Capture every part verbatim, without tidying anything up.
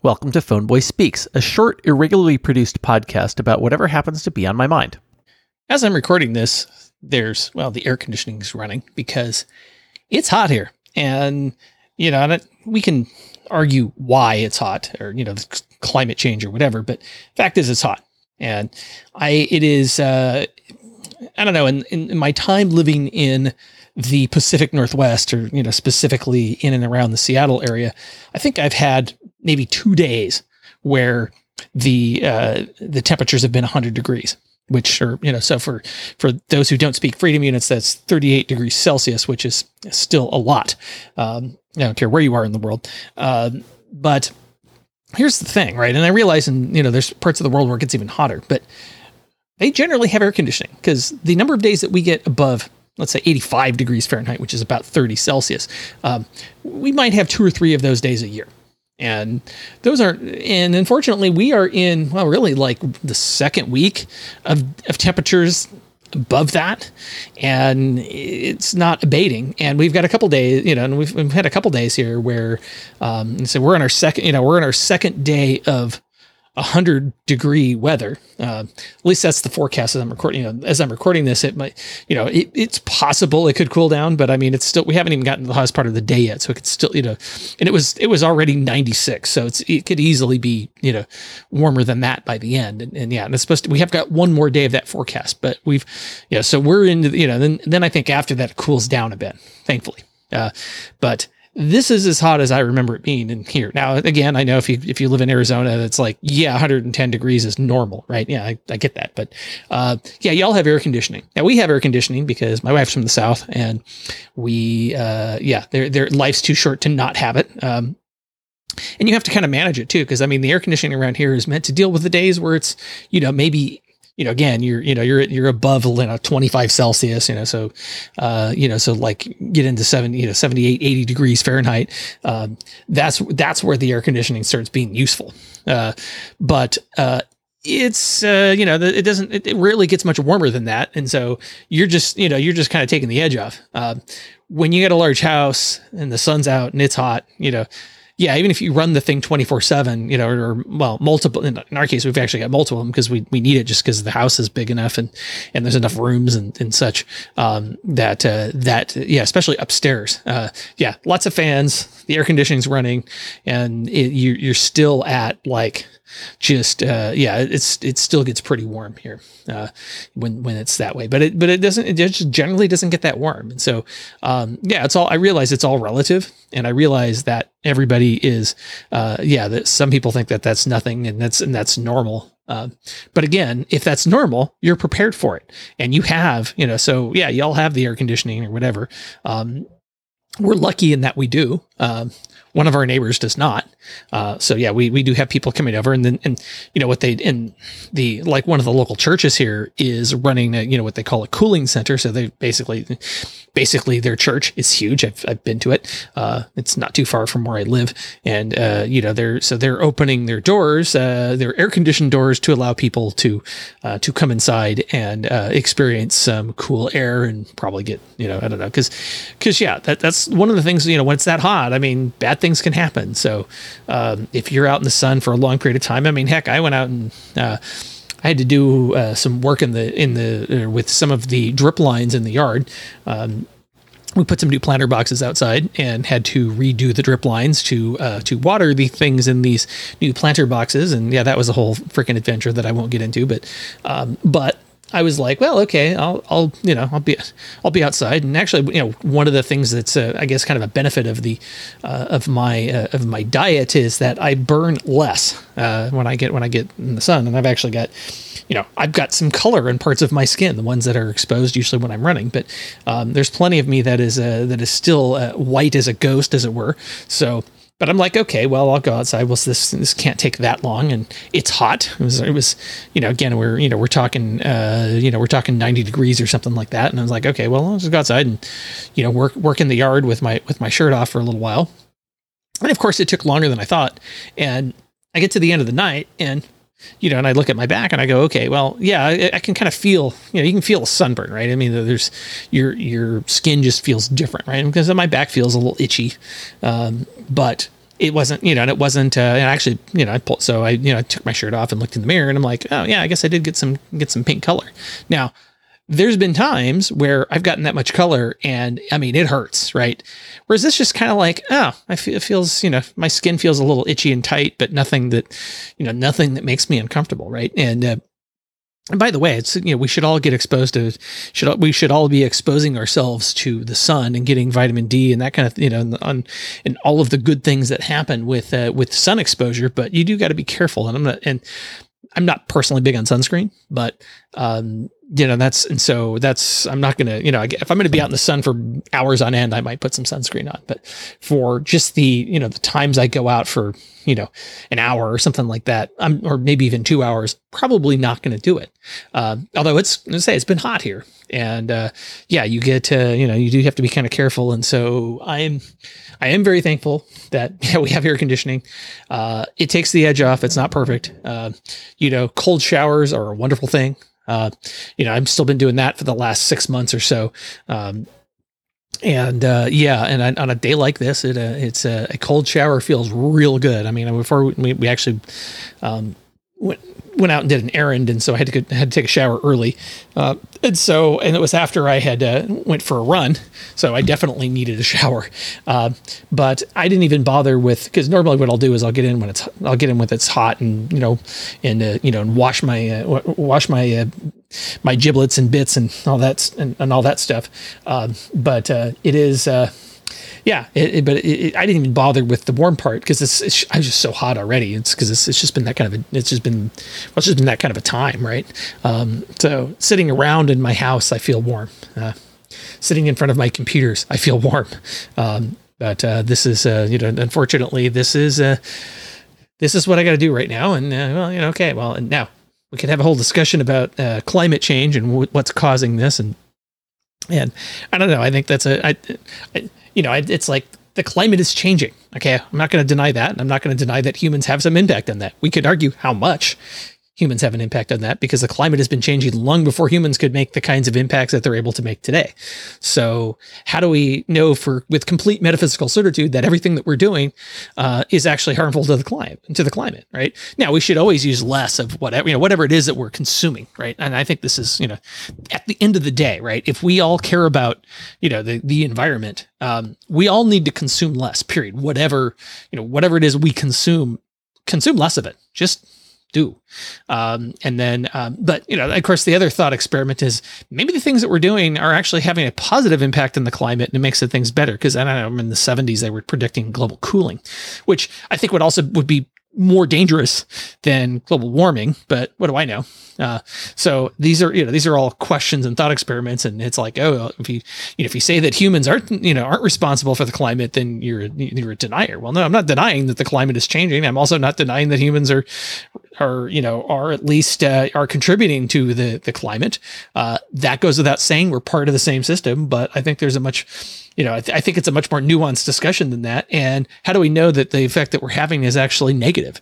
Welcome to Phoneboy Speaks, a short, irregularly produced podcast about whatever happens to be on my mind. As I'm recording this, there's, well, the air conditioning is running because it's hot here. And, you know, and we can argue why it's hot or, you know, the climate change or whatever, but fact is it's hot. And I, it is, uh, I don't know, in, in my time living in the Pacific Northwest or, you know, specifically in and around the Seattle area, I think I've had maybe two days where the, uh, the temperatures have been one hundred degrees, which are, you know, so for, for those who don't speak freedom units, that's thirty-eight degrees Celsius, which is still a lot. Um, I don't care where you are in the world. Um, but here's the thing, right? And I realize, in, you know, there's parts of the world where it gets even hotter, but they generally have air conditioning because the number of days that we get above, let's say eighty-five degrees Fahrenheit, which is about thirty Celsius, um, we might have two or three of those days a year. And those are, and unfortunately we are in, well, really like the second week of, of temperatures above that, and it's not abating. And we've got a couple days, you know, and we've, we've had a couple days here where, um, so we're in our second, you know, we're in our second day of a hundred degree weather. Uh, at least that's the forecast as I'm recording, you know, as I'm recording this, it might, you know, it, it's possible it could cool down, but I mean, it's still, we haven't even gotten to the hottest part of the day yet. So it could still, you know, and it was, it was already ninety-six. So it's, it could easily be, you know, warmer than that by the end. And, and yeah, and it's supposed to, we have got one more day of that forecast, but we've, yeah, so we're into, you know, then, then I think after that it cools down a bit, thankfully. Uh, but this is as hot as I remember it being in here. Now, again, I know if you if you live in Arizona, it's like, yeah, one hundred ten degrees is normal, right? Yeah, I, I get that. But uh, yeah, y'all have air conditioning. Now, we have air conditioning because my wife's from the South, and we, uh, yeah, their their life's too short to not have it. Um, and you have to kind of manage it too, because I mean, the air conditioning around here is meant to deal with the days where it's, you know, maybe, you know, again, you're, you know, you're, you're above, you know, twenty-five Celsius, you know, so, uh, you know, so like get into seventy, you know, seventy-eight, eighty degrees Fahrenheit. Um, that's, that's where the air conditioning starts being useful. Uh, but, uh, it's, uh, you know, it doesn't, it, it rarely gets much warmer than that. And so you're just, you know, you're just kind of taking the edge off. Uh, when you get a large house and the sun's out and it's hot, you know, yeah, even if you run the thing twenty-four seven, you know, or, well, multiple, in our case, we've actually got multiple of them because we, we need it just because the house is big enough and, and there's enough rooms and, and such, um, that, uh, that, yeah, especially upstairs. Uh, yeah, lots of fans, the air conditioning's running, and it, you, you're still at like, just, uh, yeah, it's, it still gets pretty warm here, uh, when, when it's that way, but it, but it doesn't, it just generally doesn't get that warm. And so, um, yeah, it's all, I realize it's all relative, and I realize that everybody is, uh, yeah, that some people think that that's nothing and that's, and that's normal. Uh, but again, if that's normal, you're prepared for it, and you have, you know, so yeah, y'all have the air conditioning or whatever. Um, we're lucky in that we do. Um, one of our neighbors does not. Uh, so yeah, we, we do have people coming over, and then, and you know what they, in the, like one of the local churches here is running a, you know, what they call a cooling center. So they basically, basically their church is huge. I've, I've been to it. Uh, it's not too far from where I live. And, uh, you know, they're, so they're opening their doors, uh, their air conditioned doors to allow people to, uh, to come inside and, uh, experience some cool air and probably get, you know, I don't know. Cause, cause yeah, that, that's one of the things, you know, when it's that hot, I mean, bad things can happen. So, um, if you're out in the sun for a long period of time, I mean, heck, I went out and, uh, I had to do, uh, some work in the, in the, uh, with some of the drip lines in the yard. Um, we put some new planter boxes outside and had to redo the drip lines to, uh, to water the things in these new planter boxes. And yeah, that was a whole freaking adventure that I won't get into, but, um, but I was like, well, okay, I'll, I'll, you know, I'll be, I'll be outside. And actually, you know, one of the things that's, uh, I guess, kind of a benefit of the, uh, of my, uh, of my diet is that I burn less, uh, when I get, when I get in the sun. And I've actually got, you know, I've got some color in parts of my skin, the ones that are exposed usually when I'm running, but, um, there's plenty of me that is, uh, that is still, uh, white as a ghost, as it were. So, but I'm like, okay, well, I'll go outside. Well, this this can't take that long, and it's hot. It was, it was, you know, again, we're, you know, we're talking, uh, you know, we're talking ninety degrees or something like that. And I was like, okay, well, I'll just go outside and, you know, work work in the yard with my with my shirt off for a little while. And of course, it took longer than I thought. And I get to the end of the night, and you know, and I look at my back and I go, okay, well, yeah, I, I can kind of feel, you know, you can feel a sunburn, right? I mean, there's your, your skin just feels different, right? Because my back feels a little itchy. Um, but it wasn't, you know, and it wasn't, uh, and actually, you know, I pulled, so I, you know, I took my shirt off and looked in the mirror and I'm like, oh yeah, I guess I did get some, get some pink color. Now, there's been times where I've gotten that much color and I mean, it hurts, right? Whereas this just kind of like, oh, I feel, it feels, you know, my skin feels a little itchy and tight, but nothing that, you know, nothing that makes me uncomfortable. Right. And, uh, And by the way, it's, you know, we should all get exposed to, should we should all be exposing ourselves to the sun and getting vitamin D and that kind of, you know, on and all of the good things that happen with uh, with sun exposure. But you do got to be careful. And I'm not, and I'm not personally big on sunscreen, but um, you know, that's, and so that's, I'm not going to, you know, if I'm going to be out in the sun for hours on end, I might put some sunscreen on, but for just the, you know, the times I go out for, you know, an hour or something like that, I'm, or maybe even two hours, probably not going to do it. Uh, although it's, let's say it's been hot here and, uh, yeah, you get, uh, you know, you do have to be kind of careful. And so I'm, I am very thankful that yeah, we have air conditioning. Uh, it takes the edge off. It's not perfect. Uh, you know, cold showers are a wonderful thing. Uh, you know, I've still been doing that for the last six months or so. Um, and, uh, yeah, and I, on a day like this, it, uh, it's a, a cold shower feels real good. I mean, before we, we actually, um, went, went out and did an errand. And so I had to go, had to take a shower early. Uh, and so, and it was after I had, uh, went for a run. So I definitely needed a shower. Uh, but I didn't even bother with, cause normally what I'll do is I'll get in when it's, I'll get in when it's hot and, you know, and, uh, you know, and wash my, uh, wash my, uh, my giblets and bits and all that, and, and all that stuff. Um, but, uh, it is, uh, yeah, it, it, but it, it, I didn't even bother with the warm part because it's, it's I was just so hot already. It's because it's, it's just been that kind of a, it's just been, well, it's just been that kind of a time, right? Um, so sitting around in my house, I feel warm. Uh, sitting in front of my computers, I feel warm. Um, but uh, this is, uh, you know, unfortunately, this is, uh, this is what I got to do right now. And uh, well, you know, okay, well, and now we could have a whole discussion about uh, climate change and w- what's causing this, and and I don't know. I think that's a, I, I you know, it's like the climate is changing. Okay. I'm not going to deny that. And I'm not going to deny that humans have some impact on that. We could argue how much humans have an impact on that because the climate has been changing long before humans could make the kinds of impacts that they're able to make today. So how do we know for with complete metaphysical certitude that everything that we're doing uh, is actually harmful to the climate, to the climate, right? Now we should always use less of whatever, you know, whatever it is that we're consuming, right? And I think this is, you know, at the end of the day, right? If we all care about, you know, the, the environment, um, we all need to consume less, period. Whatever, you know, whatever it is we consume, consume less of it. Just do. Um, and then, um, but, you know, of course, the other thought experiment is maybe the things that we're doing are actually having a positive impact on the climate and it makes the things better. Because I don't know, in the seventies, they were predicting global cooling, which I think would also would be more dangerous than global warming, but what do I know? Uh, so these are, you know, these are all questions and thought experiments. And it's like, oh, if you, you know, if you say that humans aren't, you know, aren't responsible for the climate, then you're, you're a denier. Well, no, I'm not denying that the climate is changing. I'm also not denying that humans are, are, you know, are at least, uh, are contributing to the, the climate. Uh, that goes without saying. We're part of the same system, but I think there's a much, you know, I, th- I think it's a much more nuanced discussion than that. And how do we know that the effect that we're having is actually negative?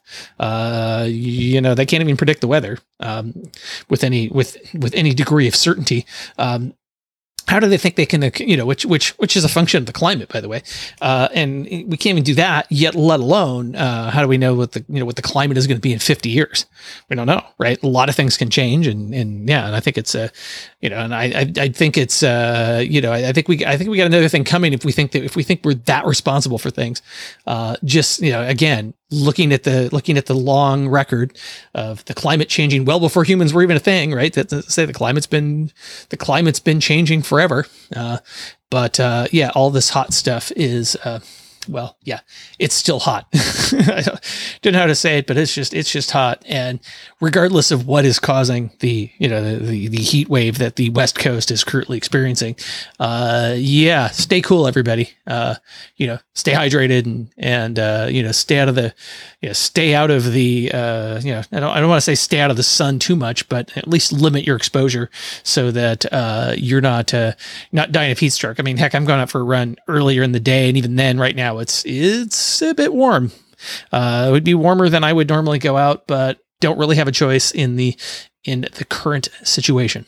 Uh, you know, they can't even predict the weather um, with any with with any degree of certainty. Um, how do they think they can, you know, which which which is a function of the climate, by the way, uh, and we can't even do that yet. Let alone, uh, how do we know what the you know what the climate is going to be in fifty years? We don't know, right? A lot of things can change, and and yeah, and I think it's a, uh, you know, and I I, I think it's uh, you know, I, I think we I think we got another thing coming if we think that if we think we're that responsible for things, uh, just you know, again. Looking at the looking at the long record of the climate changing well before humans were even a thing, right? That, that say the climate's been the climate's been changing forever. Uh, but uh, yeah, all this hot stuff is uh, well, yeah, it's still hot. I don't, don't know how to say it, but it's just it's just hot. And regardless of what is causing the you know the the, the heat wave that the West Coast is currently experiencing, uh, yeah, stay cool, everybody. Uh, you know, stay hydrated and and uh, you know stay out of the you know stay out of the uh, you know I don't I don't want to say stay out of the sun too much, but at least limit your exposure so that uh, you're not uh, not dying of heat stroke. I mean, heck, I'm going out for a run earlier in the day, and even then, right now. It's it's a bit warm. Uh, it would be warmer than I would normally go out, but don't really have a choice in the in the current situation.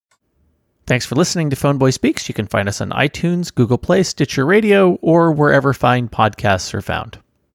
Thanks for listening to Phone Boy Speaks. You can find us on iTunes, Google Play, Stitcher Radio, or wherever fine podcasts are found.